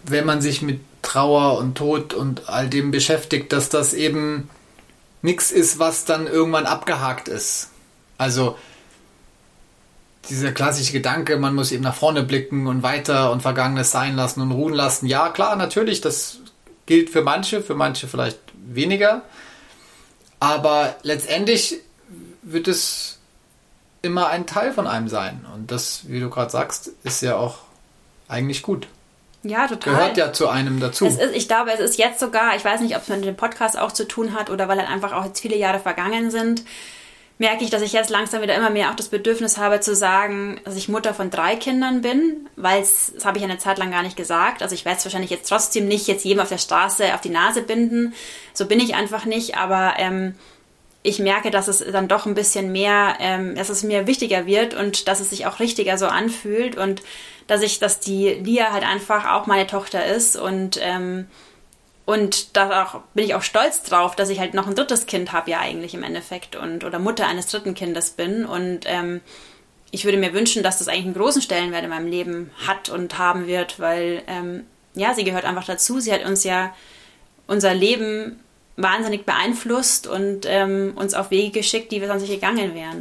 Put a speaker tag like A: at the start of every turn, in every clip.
A: wenn man sich mit Trauer und Tod und all dem beschäftigt, dass das eben nichts ist, was dann irgendwann abgehakt ist. Also dieser klassische Gedanke, man muss eben nach vorne blicken und weiter und Vergangenes sein lassen und ruhen lassen. Ja, klar, natürlich, das gilt für manche vielleicht weniger. Aber letztendlich wird es immer ein Teil von einem sein. Und das, wie du gerade sagst, ist ja auch eigentlich gut.
B: Ja, total.
A: Gehört ja zu einem dazu.
B: Ich glaube, es ist jetzt sogar, ich weiß nicht, ob es mit dem Podcast auch zu tun hat oder weil halt einfach auch jetzt viele Jahre vergangen sind, merke ich, dass ich jetzt langsam wieder immer mehr auch das Bedürfnis habe zu sagen, dass ich Mutter von 3 Kindern bin, weil das habe ich eine Zeit lang gar nicht gesagt. Also ich werde es wahrscheinlich jetzt trotzdem nicht jetzt jedem auf der Straße auf die Nase binden. So bin ich einfach nicht, aber ich merke, dass es dann doch ein bisschen mehr, dass es mir wichtiger wird und dass es sich auch richtiger so anfühlt und dass die Lia halt einfach auch meine Tochter ist und da auch, bin ich auch stolz drauf, dass ich halt noch ein 3. Kind habe ja eigentlich im Endeffekt oder Mutter eines 3. Kindes bin und ich würde mir wünschen, dass das eigentlich einen großen Stellenwert in meinem Leben hat und haben wird, weil sie gehört einfach dazu. Sie hat uns ja unser Leben wahnsinnig beeinflusst und uns auf Wege geschickt, die wir sonst nicht gegangen wären.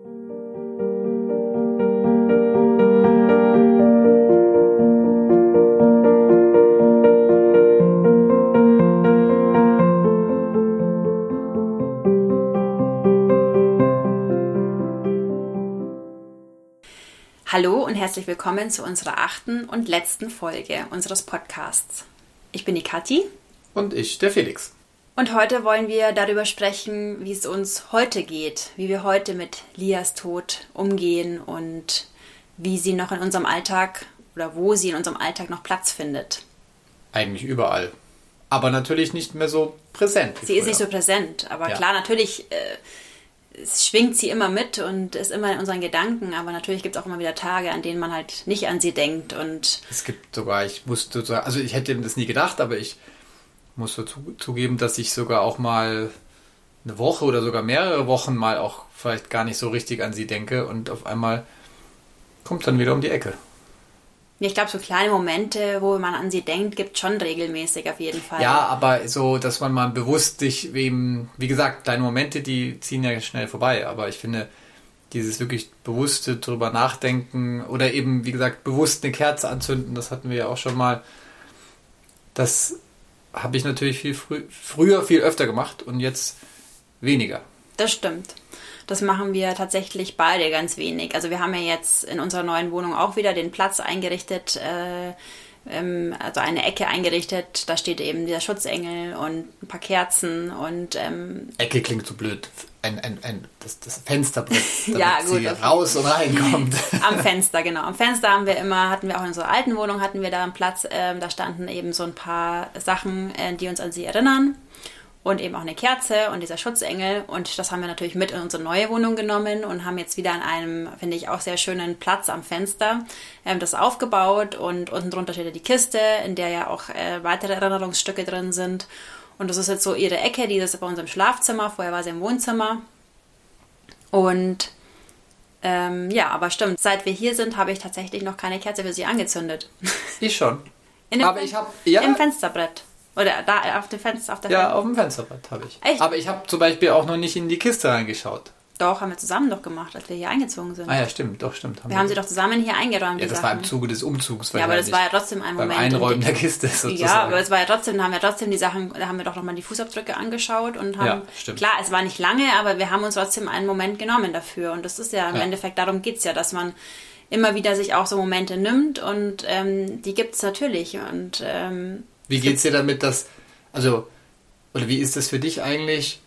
B: Hallo und herzlich willkommen zu unserer 8. und letzten Folge unseres Podcasts. Ich bin die Kathi.
A: Und ich, der Felix.
B: Und heute wollen wir darüber sprechen, wie es uns heute geht, wie wir heute mit Lias Tod umgehen und wie sie noch in unserem Alltag oder wo sie in unserem Alltag noch Platz findet.
A: Eigentlich überall. Aber natürlich nicht mehr so präsent.
B: Sie ist nicht so präsent, aber klar, natürlich schwingt sie immer mit und ist immer in unseren Gedanken, aber natürlich gibt es auch immer wieder Tage, an denen man halt nicht an sie denkt. Und
A: es gibt sogar, ich hätte das nie gedacht, aber ich muss zugeben, dass ich sogar auch mal eine Woche oder sogar mehrere Wochen mal auch vielleicht gar nicht so richtig an sie denke und auf einmal kommt dann wieder um die Ecke.
B: Ich glaube, so kleine Momente, wo man an sie denkt, gibt es schon regelmäßig auf jeden Fall.
A: Ja, aber so, dass man mal bewusst sich wie gesagt, kleine Momente, die ziehen ja schnell vorbei, aber ich finde, dieses wirklich bewusste drüber nachdenken oder eben, wie gesagt, bewusst eine Kerze anzünden, das hatten wir ja auch schon mal, das habe ich natürlich früher viel öfter gemacht und jetzt weniger.
B: Das stimmt. Das machen wir tatsächlich beide ganz wenig. Also wir haben ja jetzt in unserer neuen Wohnung auch wieder den Platz eingerichtet, also eine Ecke eingerichtet. Da steht eben dieser Schutzengel und ein paar Kerzen und
A: Ecke klingt so blöd. Das Fensterbrett, damit
B: ja, gut,
A: sie raus und reinkommt.
B: Am Fenster, genau. Am Fenster hatten wir auch in unserer alten Wohnung hatten wir da einen Platz. Da standen eben so ein paar Sachen, die uns an sie erinnern. Und eben auch eine Kerze und dieser Schutzengel. Und das haben wir natürlich mit in unsere neue Wohnung genommen und haben jetzt wieder an einem, finde ich, auch sehr schönen Platz am Fenster das aufgebaut. Und unten drunter steht ja die Kiste, in der ja auch weitere Erinnerungsstücke drin sind. Und das ist jetzt so ihre Ecke, die ist bei uns im Schlafzimmer. Vorher war sie im Wohnzimmer. Und aber stimmt, seit wir hier sind, habe ich tatsächlich noch keine Kerze für sie angezündet.
A: Ich schon.
B: Im Fensterbrett. Oder da auf dem Fenster?
A: Ja, auf dem Fensterbrett habe ich.
B: Echt?
A: Aber ich habe zum Beispiel auch noch nicht in die Kiste reingeschaut.
B: Doch, haben wir zusammen doch gemacht, als wir hier eingezogen sind.
A: Ah ja, stimmt.
B: Wir haben sie doch zusammen hier eingeräumt.
A: Ja, das war im Zuge des Umzugs.
B: Ja, aber das war ja trotzdem ein Moment.
A: Beim Einräumen der Kiste sozusagen.
B: Ja, aber es war ja trotzdem, da haben wir doch nochmal die Fußabdrücke angeschaut und haben,
A: stimmt.
B: Klar, es war nicht lange, aber wir haben uns trotzdem einen Moment genommen dafür. Und das ist ja im Endeffekt, darum geht es ja, dass man immer wieder sich auch so Momente nimmt und die gibt es natürlich. Und
A: wie geht's dir damit, oder wie ist das für dich eigentlich?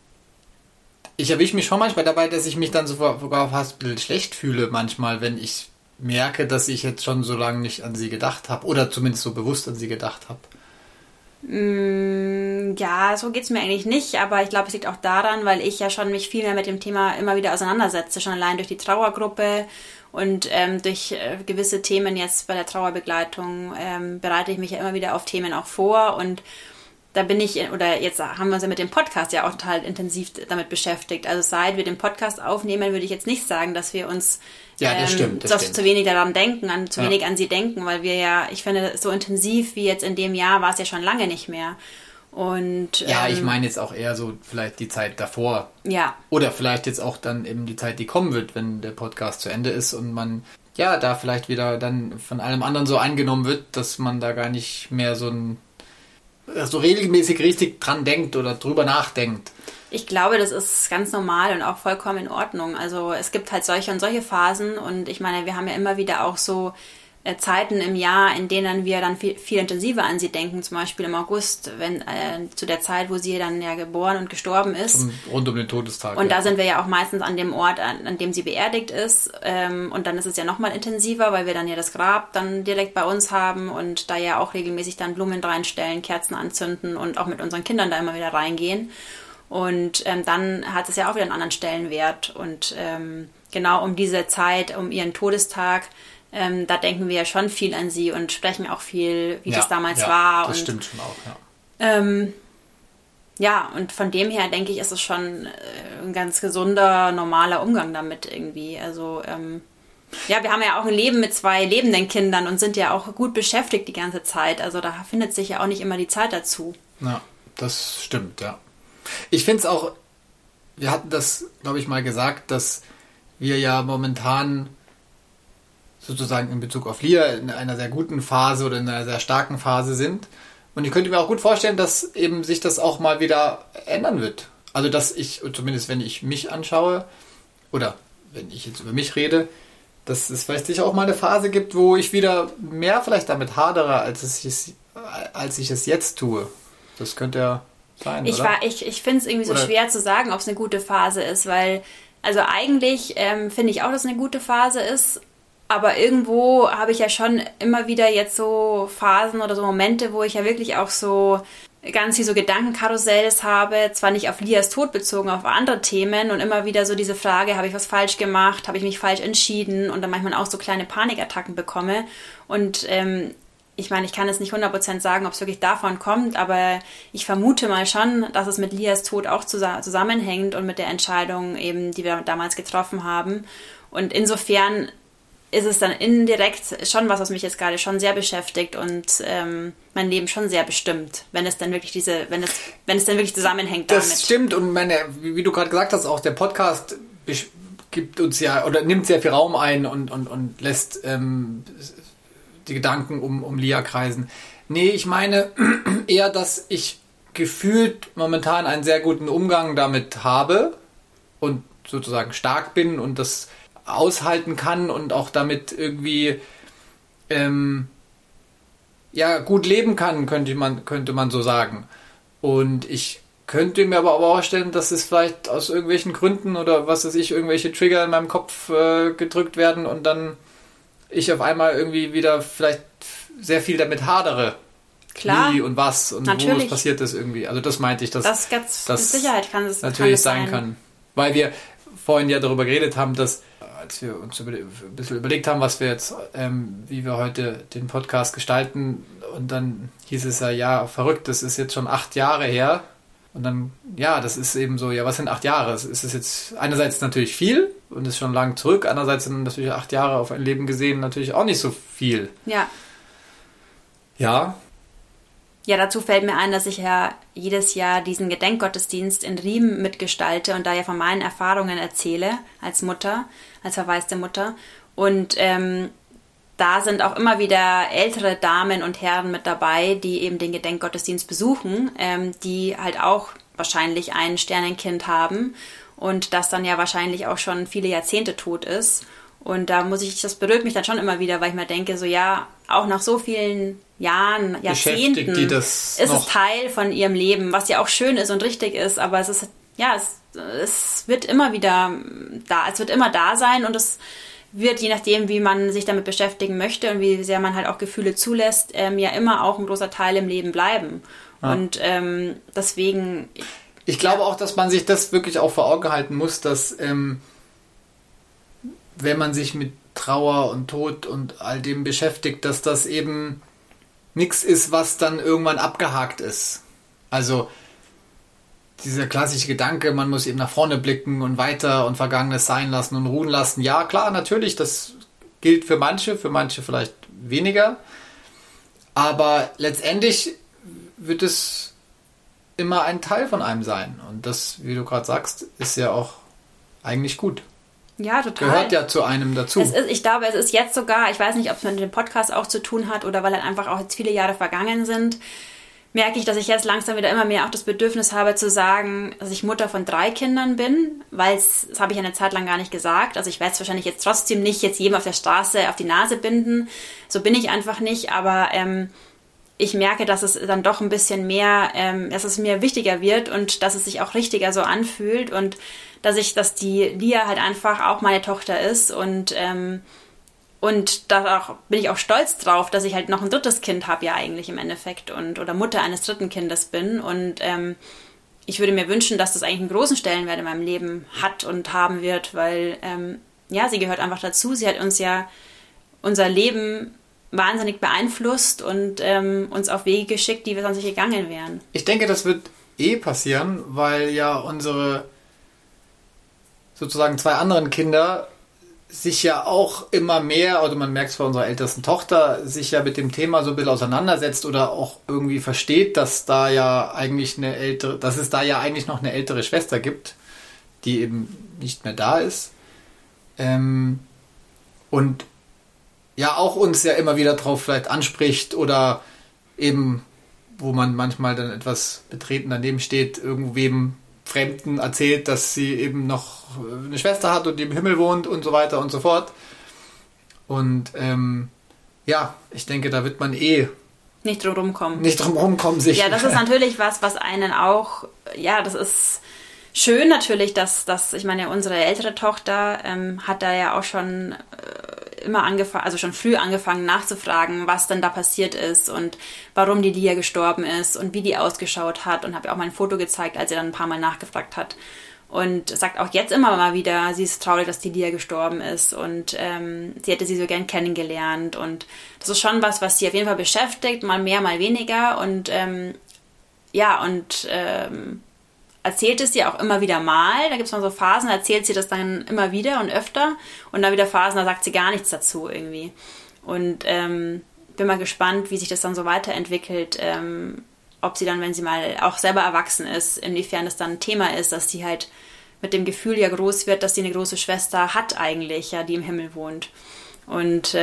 A: Ich erwische mich schon manchmal dabei, dass ich mich dann sogar fast ein bisschen schlecht fühle manchmal, wenn ich merke, dass ich jetzt schon so lange nicht an sie gedacht habe oder zumindest so bewusst an sie gedacht habe.
B: Ja, so geht's mir eigentlich nicht, aber ich glaube, es liegt auch daran, weil ich ja schon mich viel mehr mit dem Thema immer wieder auseinandersetze, schon allein durch die Trauergruppe und durch gewisse Themen jetzt bei der Trauerbegleitung bereite ich mich ja immer wieder auf Themen auch vor und da bin ich, oder jetzt haben wir uns ja mit dem Podcast ja auch total intensiv damit beschäftigt. Also seit wir den Podcast aufnehmen, würde ich jetzt nicht sagen, dass wir uns
A: das stimmt.
B: zu wenig daran denken, zu wenig an sie denken, weil wir ja, ich finde, so intensiv wie jetzt in dem Jahr war es ja schon lange nicht mehr. Und
A: ich meine jetzt auch eher so vielleicht die Zeit davor.
B: Ja.
A: Oder vielleicht jetzt auch dann eben die Zeit, die kommen wird, wenn der Podcast zu Ende ist und man da vielleicht wieder dann von allem anderen so eingenommen wird, dass man da gar nicht mehr so regelmäßig richtig dran denkt oder drüber nachdenkt.
B: Ich glaube, das ist ganz normal und auch vollkommen in Ordnung. Also es gibt halt solche und solche Phasen und ich meine, wir haben ja immer wieder auch so Zeiten im Jahr, in denen wir dann viel intensiver an sie denken, zum Beispiel im August, wenn zu der Zeit, wo sie dann ja geboren und gestorben ist.
A: Rund um den Todestag.
B: Und da sind wir ja auch meistens an dem Ort, an dem sie beerdigt ist. Und dann ist es ja nochmal intensiver, weil wir dann ja das Grab dann direkt bei uns haben und da ja auch regelmäßig dann Blumen reinstellen, Kerzen anzünden und auch mit unseren Kindern da immer wieder reingehen. Und dann hat es ja auch wieder einen anderen Stellenwert. Und genau um diese Zeit, um ihren Todestag, da denken wir ja schon viel an sie und sprechen auch viel, wie das damals war.
A: Das
B: und,
A: stimmt schon auch,
B: und von dem her denke ich, ist es schon ein ganz gesunder, normaler Umgang damit irgendwie. Also, wir haben ja auch ein Leben mit 2 lebenden Kindern und sind ja auch gut beschäftigt die ganze Zeit. Also da findet sich ja auch nicht immer die Zeit dazu.
A: Ja, das stimmt, ja. Ich finde es auch, wir hatten das, glaube ich, mal gesagt, dass wir ja momentan sozusagen in Bezug auf Lia in einer sehr guten Phase oder in einer sehr starken Phase sind. Und ich könnte mir auch gut vorstellen, dass eben sich das auch mal wieder ändern wird. Also dass ich, zumindest wenn ich mich anschaue, oder wenn ich jetzt über mich rede, dass es vielleicht sicher auch mal eine Phase gibt, wo ich wieder mehr vielleicht damit hadere, als ich es jetzt tue. Das könnte ja sein, oder?
B: Ich finde es irgendwie so schwer zu sagen, ob es eine gute Phase ist, weil, also eigentlich finde ich auch, dass es eine gute Phase ist, aber irgendwo habe ich ja schon immer wieder jetzt so Phasen oder so Momente, wo ich ja wirklich auch so ganz viel so Gedankenkarussells habe, zwar nicht auf Lias Tod bezogen, auf andere Themen und immer wieder so diese Frage, habe ich was falsch gemacht, habe ich mich falsch entschieden und dann manchmal auch so kleine Panikattacken bekomme und ich meine, ich kann jetzt nicht 100% sagen, ob es wirklich davon kommt, aber ich vermute mal schon, dass es mit Lias Tod auch zusammenhängt und mit der Entscheidung eben, die wir damals getroffen haben und insofern ist es dann indirekt schon was mich jetzt gerade schon sehr beschäftigt und mein Leben schon sehr bestimmt, wenn es dann wirklich wenn es dann wirklich zusammenhängt damit.
A: Das stimmt und wie du gerade gesagt hast, auch der Podcast gibt uns ja oder nimmt sehr viel Raum ein und lässt die Gedanken um Lia kreisen. Nee, ich meine eher, dass ich gefühlt momentan einen sehr guten Umgang damit habe und sozusagen stark bin und das aushalten kann und auch damit irgendwie gut leben kann, könnte man so sagen. Und ich könnte mir aber auch vorstellen, dass es vielleicht aus irgendwelchen Gründen oder was weiß ich, irgendwelche Trigger in meinem Kopf gedrückt werden und dann ich auf einmal irgendwie wieder vielleicht sehr viel damit hadere.
B: Klar.
A: Wie und was und
B: natürlich.
A: Wo es passiert ist irgendwie. Also das meinte ich, dass
B: das ganz mit Sicherheit kann es
A: natürlich sein kann. Weil wir vorhin ja darüber geredet haben, dass als wir uns ein bisschen überlegt haben, was wir jetzt, wie wir heute den Podcast gestalten und dann hieß es ja, verrückt, das ist jetzt schon 8 Jahre her und dann, das ist eben so, was sind 8 Jahre? Es ist jetzt einerseits natürlich viel und ist schon lang zurück, andererseits sind natürlich 8 Jahre auf ein Leben gesehen natürlich auch nicht so viel.
B: Ja.
A: Ja.
B: Ja, dazu fällt mir ein, dass ich ja jedes Jahr diesen Gedenkgottesdienst in Riem mitgestalte und da ja von meinen Erfahrungen erzähle als Mutter, als verwaiste Mutter. Und da sind auch immer wieder ältere Damen und Herren mit dabei, die eben den Gedenkgottesdienst besuchen, die halt auch wahrscheinlich ein Sternenkind haben und das dann ja wahrscheinlich auch schon viele Jahrzehnte tot ist. Und das berührt mich dann schon immer wieder, weil ich mir denke, so auch nach so vielen Jahren, Jahrzehnten ist es Teil von ihrem Leben, was ja auch schön ist und richtig ist, aber es ist, es wird immer wieder da, es wird immer da sein und es wird, je nachdem, wie man sich damit beschäftigen möchte und wie sehr man halt auch Gefühle zulässt, ja immer auch ein großer Teil im Leben bleiben. Ja. Und deswegen...
A: Ich glaube auch, dass man sich das wirklich auch vor Augen halten muss, dass wenn man sich mit Trauer und Tod und all dem beschäftigt, dass das eben nichts ist, was dann irgendwann abgehakt ist. Also dieser klassische Gedanke, man muss eben nach vorne blicken und weiter und Vergangenes sein lassen und ruhen lassen. Ja, klar, natürlich, das gilt für manche vielleicht weniger. Aber letztendlich wird es immer ein Teil von einem sein. Und das, wie du gerade sagst, ist ja auch eigentlich gut.
B: Ja, total.
A: Gehört ja zu einem dazu.
B: Ich glaube, es ist jetzt sogar, ich weiß nicht, ob es mit dem Podcast auch zu tun hat oder weil halt einfach auch jetzt viele Jahre vergangen sind, merke ich, dass ich jetzt langsam wieder immer mehr auch das Bedürfnis habe zu sagen, dass ich Mutter von 3 Kindern bin, weil das habe ich eine Zeit lang gar nicht gesagt. Also ich werde es wahrscheinlich jetzt trotzdem nicht jetzt jedem auf der Straße auf die Nase binden. So bin ich einfach nicht, aber ich merke, dass es dann doch ein bisschen mehr, dass es mir wichtiger wird und dass es sich auch richtiger so anfühlt und dass die Lia halt einfach auch meine Tochter ist und da auch, bin ich auch stolz drauf, dass ich halt noch ein 3. Kind habe ja eigentlich im Endeffekt oder Mutter eines 3. Kindes bin und ich würde mir wünschen, dass das eigentlich einen großen Stellenwert in meinem Leben hat und haben wird, weil sie gehört einfach dazu. Sie hat uns ja unser Leben wahnsinnig beeinflusst und uns auf Wege geschickt, die wir sonst nicht gegangen wären.
A: Ich denke, das wird passieren, weil ja unsere sozusagen 2 anderen Kinder sich ja auch immer mehr, oder man merkt es bei unserer ältesten Tochter, sich ja mit dem Thema so ein bisschen auseinandersetzt oder auch irgendwie versteht, dass es da ja eigentlich noch eine ältere Schwester gibt, die eben nicht mehr da ist. Und ja auch uns ja immer wieder drauf vielleicht anspricht oder eben, wo man manchmal dann etwas betreten daneben steht, irgendwem Fremden erzählt, dass sie eben noch eine Schwester hat und die im Himmel wohnt und so weiter und so fort. Und ich denke, da wird man
B: nicht drum rumkommen.
A: Nicht drum rumkommen, sicher.
B: Ja, das ist natürlich was einen auch, das ist schön natürlich, dass ich meine, unsere ältere Tochter hat da ja auch schon immer angefangen, also schon früh angefangen nachzufragen, was denn da passiert ist und warum die Lia gestorben ist und wie die ausgeschaut hat und habe ihr auch mal ein Foto gezeigt, als sie dann ein paar Mal nachgefragt hat und sagt auch jetzt immer mal wieder, sie ist traurig, dass die Lia gestorben ist und sie hätte sie so gern kennengelernt und das ist schon was sie auf jeden Fall beschäftigt, mal mehr, mal weniger und erzählt es sie auch immer wieder mal. Da gibt es mal so Phasen, da erzählt sie das dann immer wieder und öfter. Und dann wieder Phasen, da sagt sie gar nichts dazu irgendwie. Und bin mal gespannt, wie sich das dann so weiterentwickelt. Ob sie dann, wenn sie mal auch selber erwachsen ist, inwiefern das dann ein Thema ist, dass sie halt mit dem Gefühl ja groß wird, dass sie eine große Schwester hat eigentlich, ja, die im Himmel wohnt. Und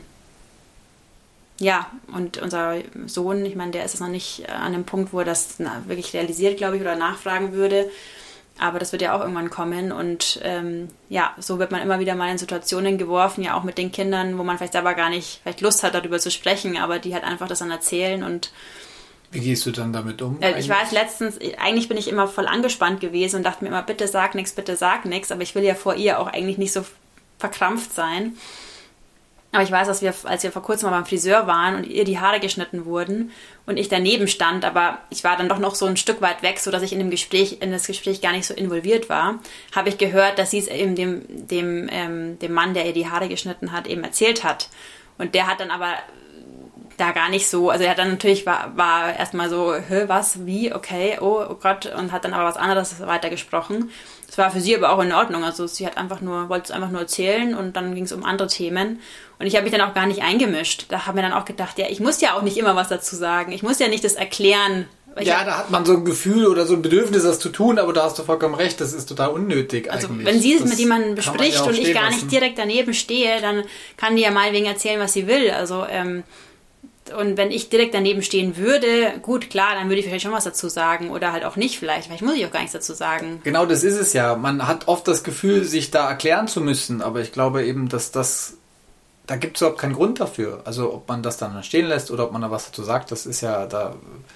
B: und unser Sohn, ich meine, der ist jetzt noch nicht an dem Punkt, wo er das wirklich realisiert, glaube ich, oder nachfragen würde. Aber das wird ja auch irgendwann kommen. Und so wird man immer wieder mal in Situationen geworfen, ja auch mit den Kindern, wo man vielleicht selber gar nicht vielleicht Lust hat, darüber zu sprechen, aber die halt einfach das dann erzählen. Und
A: wie gehst du dann damit um?
B: Ich weiß letztens, eigentlich bin ich immer voll angespannt gewesen und dachte mir immer, bitte sag nichts. Aber ich will ja vor ihr auch eigentlich nicht so verkrampft sein. Aber ich weiß, als wir vor kurzem mal beim Friseur waren und ihr die Haare geschnitten wurden und ich daneben stand, aber ich war dann doch noch so ein Stück weit weg, sodass ich in das Gespräch gar nicht so involviert war, habe ich gehört, dass sie es eben dem Mann, der ihr die Haare geschnitten hat, eben erzählt hat. Und der hat dann aber da gar nicht so, also er hat dann natürlich, war erstmal so, was, wie, okay, oh Gott, und hat dann aber was anderes weitergesprochen. Das war für sie aber auch in Ordnung, also sie wollte es einfach nur erzählen und dann ging es um andere Themen und ich habe mich dann auch gar nicht eingemischt. Da habe mir dann auch gedacht, ja, ich muss ja auch nicht immer was dazu sagen, ich muss ja nicht das erklären.
A: Ja, da hat man so ein Gefühl oder so ein Bedürfnis, das zu tun, aber da hast du vollkommen recht, das ist total unnötig
B: also,
A: eigentlich.
B: Wenn sie es mit jemandem bespricht und ich gar
A: lassen.
B: nicht direkt daneben stehe, dann kann die ja meinetwegen erzählen, was sie will, also und wenn ich direkt daneben stehen würde, gut, klar, dann würde ich vielleicht schon was dazu sagen oder halt auch nicht vielleicht muss ich auch gar nichts dazu sagen.
A: Genau, das ist es ja. Man hat oft das Gefühl, sich da erklären zu müssen, aber ich glaube eben, dass da gibt es überhaupt keinen Grund dafür. Also ob man das dann stehen lässt oder ob man da was dazu sagt, das ist ja da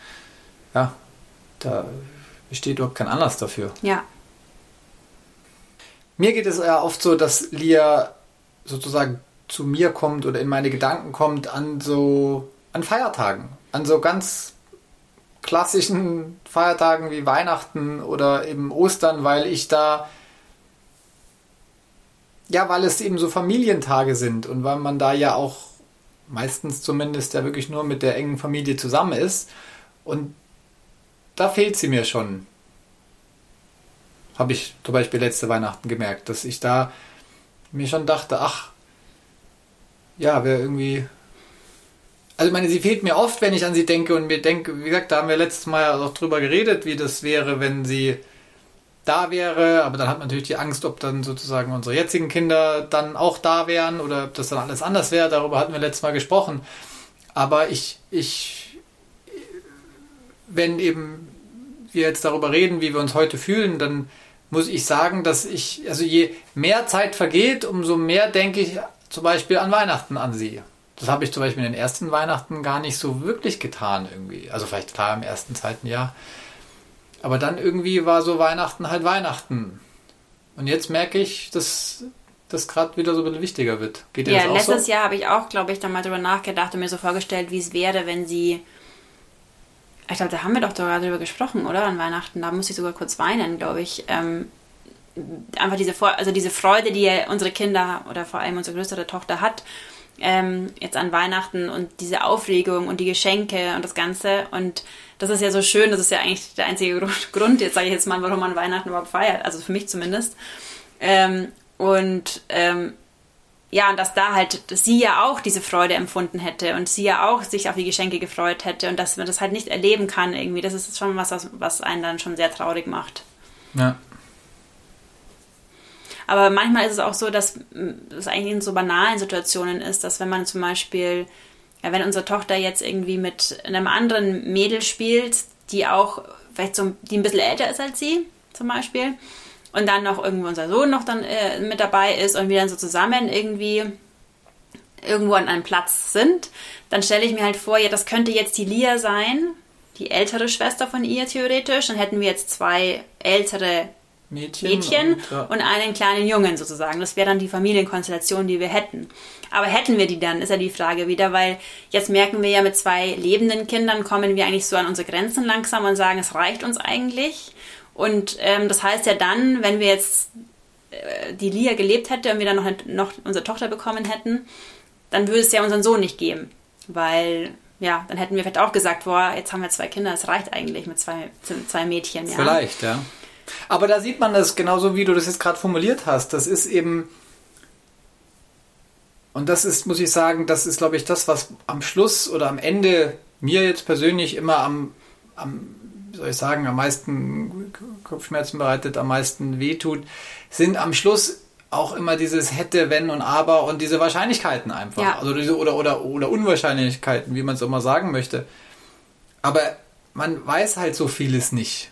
A: besteht überhaupt kein Anlass dafür.
B: Ja.
A: Mir geht es ja oft so, dass Lia sozusagen zu mir kommt oder in meine Gedanken kommt an Feiertagen, an so ganz klassischen Feiertagen wie Weihnachten oder eben Ostern, weil es eben so Familientage sind und weil man da ja auch meistens zumindest ja wirklich nur mit der engen Familie zusammen ist und da fehlt sie mir schon. Habe ich zum Beispiel letzte Weihnachten gemerkt, dass ich da mir schon dachte, ach, ja, wäre irgendwie... Also ich meine, sie fehlt mir oft, wenn ich an sie denke und mir denke, wie gesagt, da haben wir letztes Mal auch drüber geredet, wie das wäre, wenn sie da wäre, aber dann hat man natürlich die Angst, ob dann sozusagen unsere jetzigen Kinder dann auch da wären oder ob das dann alles anders wäre, darüber hatten wir letztes Mal gesprochen. Aber wenn eben wir jetzt darüber reden, wie wir uns heute fühlen, dann muss ich sagen, dass also je mehr Zeit vergeht, umso mehr denke ich zum Beispiel an Weihnachten an sie. Das habe ich zum Beispiel in den ersten Weihnachten gar nicht so wirklich getan irgendwie. Also vielleicht klar im ersten, zweiten Jahr. Aber dann irgendwie war so Weihnachten halt Weihnachten. Und jetzt merke ich, dass das gerade wieder so ein bisschen wichtiger wird. Geht dir das auch
B: letztes
A: so?
B: Jahr habe ich auch, glaube ich, dann mal drüber nachgedacht und mir so vorgestellt, wie es wäre, wenn sie... Ich glaube, da haben wir doch sogar drüber gesprochen, oder? An Weihnachten. Da musste ich sogar kurz weinen, glaube ich. Einfach diese Freude, die unsere Kinder oder vor allem unsere größere Tochter hat, jetzt an Weihnachten und diese Aufregung und die Geschenke und das Ganze. Und das ist ja so schön, das ist ja eigentlich der einzige Grund, jetzt sage ich jetzt mal, warum man Weihnachten überhaupt feiert. Also für mich zumindest. Und dass da halt, dass sie ja auch diese Freude empfunden hätte und sie ja auch sich auf die Geschenke gefreut hätte und dass man das halt nicht erleben kann irgendwie. Das ist schon was einen dann schon sehr traurig macht.
A: Ja.
B: Aber manchmal ist es auch so, dass es eigentlich in so banalen Situationen ist, dass wenn man zum Beispiel, wenn unsere Tochter jetzt irgendwie mit einem anderen Mädel spielt, die auch vielleicht die ein bisschen älter ist als sie zum Beispiel, und dann noch irgendwo unser Sohn noch dann mit dabei ist und wir dann so zusammen irgendwie irgendwo an einem Platz sind, dann stelle ich mir halt vor, ja, das könnte jetzt die Lia sein, die ältere Schwester von ihr theoretisch, dann hätten wir jetzt 2 ältere Mädchen und einen kleinen Jungen sozusagen. Das wäre dann die Familienkonstellation, die wir hätten. Aber hätten wir die dann, ist ja die Frage wieder, weil jetzt merken wir ja, mit 2 lebenden Kindern kommen wir eigentlich so an unsere Grenzen langsam und sagen, es reicht uns eigentlich. Und das heißt ja dann, wenn wir jetzt die Lia gelebt hätte und wir dann noch unsere Tochter bekommen hätten, dann würde es ja unseren Sohn nicht geben. Weil, ja, dann hätten wir vielleicht auch gesagt, boah, jetzt haben wir 2 Kinder, es reicht eigentlich mit zwei Mädchen. Ja.
A: Vielleicht, ja. Aber da sieht man das genauso, wie du das jetzt gerade formuliert hast. Das ist eben, und das ist, muss ich sagen, das ist, glaube ich, das, was am Schluss oder am Ende mir jetzt persönlich immer wie soll ich sagen, am meisten Kopfschmerzen bereitet, am meisten wehtut, sind am Schluss auch immer dieses Hätte, Wenn und Aber und diese Wahrscheinlichkeiten einfach. Ja. Also diese oder Unwahrscheinlichkeiten, wie man es auch mal sagen möchte. Aber man weiß halt so vieles nicht.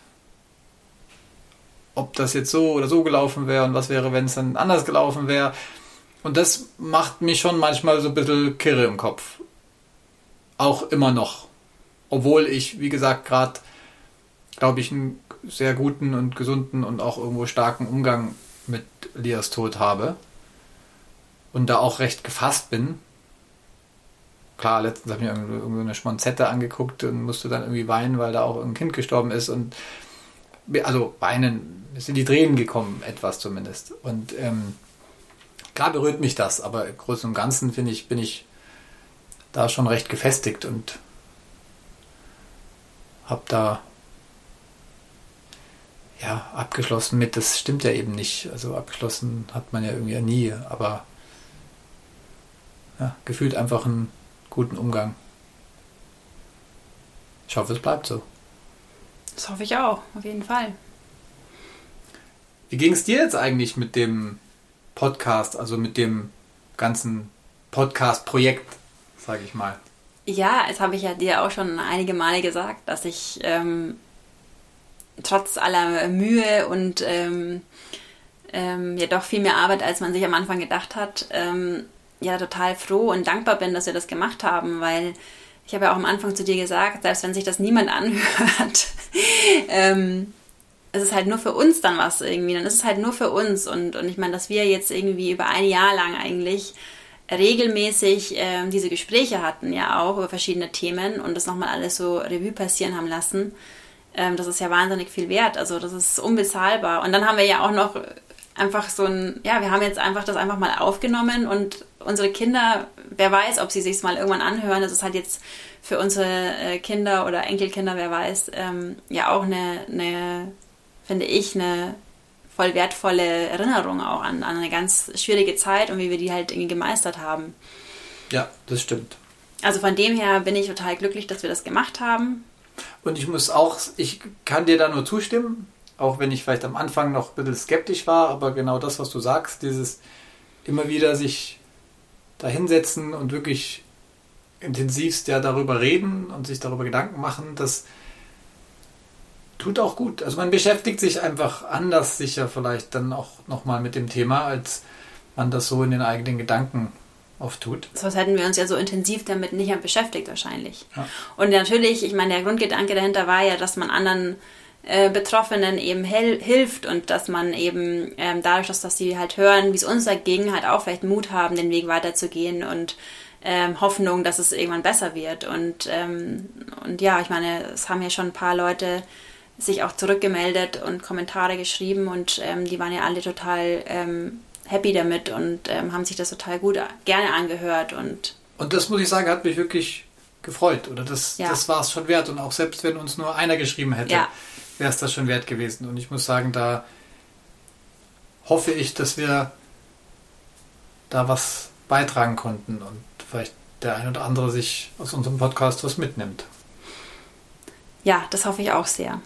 A: Ob das jetzt so oder so gelaufen wäre und was wäre, wenn es dann anders gelaufen wäre. Und das macht mich schon manchmal so ein bisschen kirre im Kopf. Auch immer noch. Obwohl ich, wie gesagt, gerade, glaube ich, einen sehr guten und gesunden und auch irgendwo starken Umgang mit Lias Tod habe. Und da auch recht gefasst bin. Klar, letztens habe ich mir irgendwo eine Schmonzette angeguckt und musste dann irgendwie weinen, weil da auch ein Kind gestorben ist. Und also weinen, sind die Tränen gekommen, etwas zumindest. Und klar berührt mich das, aber im Großen und Ganzen bin ich da schon recht gefestigt und habe da abgeschlossen mit, das stimmt ja eben nicht. Also abgeschlossen hat man ja irgendwie nie, aber ja, gefühlt einfach einen guten Umgang. Ich hoffe, es bleibt so.
B: Das hoffe ich auch, auf jeden Fall.
A: Wie ging es dir jetzt eigentlich mit dem Podcast, also mit dem ganzen Podcast-Projekt, sage ich mal?
B: Ja, das habe ich ja dir auch schon einige Male gesagt, dass ich trotz aller Mühe und doch viel mehr Arbeit, als man sich am Anfang gedacht hat, total froh und dankbar bin, dass wir das gemacht haben, weil ich habe ja auch am Anfang zu dir gesagt, selbst wenn sich das niemand anhört, es ist halt nur für uns dann was irgendwie, dann ist es halt nur für uns und ich meine, dass wir jetzt irgendwie über ein Jahr lang eigentlich regelmäßig diese Gespräche hatten, ja auch über verschiedene Themen und das nochmal alles so Revue passieren haben lassen, das ist ja wahnsinnig viel wert, also das ist unbezahlbar. Und dann haben wir ja auch noch einfach wir haben jetzt einfach das einfach mal aufgenommen und unsere Kinder, wer weiß, ob sie sich mal irgendwann anhören, das ist halt jetzt für unsere Kinder oder Enkelkinder, wer weiß, ja auch finde ich, eine voll wertvolle Erinnerung auch an eine ganz schwierige Zeit und wie wir die halt irgendwie gemeistert haben.
A: Ja, das stimmt.
B: Also von dem her bin ich total glücklich, dass wir das gemacht haben.
A: Und ich kann dir da nur zustimmen, auch wenn ich vielleicht am Anfang noch ein bisschen skeptisch war, aber genau das, was du sagst, dieses immer wieder sich da hinsetzen und wirklich intensivst ja darüber reden und sich darüber Gedanken machen, das tut auch gut. Also man beschäftigt sich einfach anders sicher vielleicht dann auch nochmal mit dem Thema, als man das so in den eigenen Gedanken oft tut.
B: Sonst hätten wir uns ja so intensiv damit nicht beschäftigt wahrscheinlich.
A: Ja.
B: Und natürlich, ich meine, der Grundgedanke dahinter war ja, dass man anderen Betroffenen eben hilft und dass man eben dadurch, dass sie halt hören, wie es uns da ging, halt auch vielleicht Mut haben, den Weg weiterzugehen und Hoffnung, dass es irgendwann besser wird. Und ja, ich meine, es haben ja schon ein paar Leute sich auch zurückgemeldet und Kommentare geschrieben und die waren ja alle total happy damit und haben sich das total gut gerne angehört. Und
A: das muss ich sagen, hat mich wirklich gefreut. Oder das war es schon wert. Und auch selbst wenn uns nur einer geschrieben hätte, wäre es das schon wert gewesen. Und ich muss sagen, da hoffe ich, dass wir da was beitragen konnten und vielleicht der ein oder andere sich aus unserem Podcast was mitnimmt.
B: Ja, das hoffe ich auch sehr.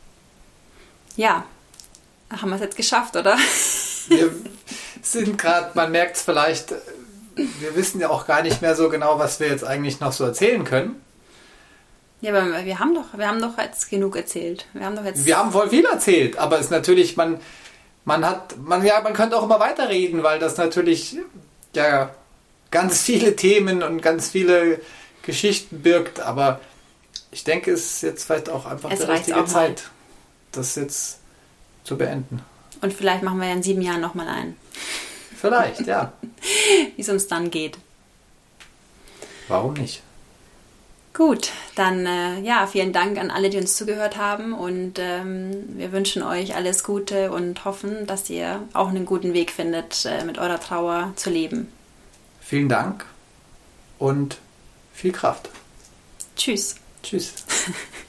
B: Ja, haben wir es jetzt geschafft, oder?
A: Wir sind gerade, man merkt es vielleicht, wir wissen ja auch gar nicht mehr so genau, was wir jetzt eigentlich noch so erzählen können.
B: Ja, aber wir haben doch jetzt genug erzählt. Wir haben
A: voll viel erzählt, aber es ist natürlich, man könnte auch immer weiterreden, weil das natürlich ja ganz viele Themen und ganz viele Geschichten birgt, aber ich denke, es ist jetzt vielleicht auch einfach die richtige Zeit, das jetzt zu beenden.
B: Und vielleicht machen wir ja in 7 Jahren nochmal einen.
A: Vielleicht, ja.
B: Wie es uns dann geht.
A: Warum nicht?
B: Gut, dann vielen Dank an alle, die uns zugehört haben und wir wünschen euch alles Gute und hoffen, dass ihr auch einen guten Weg findet, mit eurer Trauer zu leben.
A: Vielen Dank und viel Kraft.
B: Tschüss.
A: Tschüss.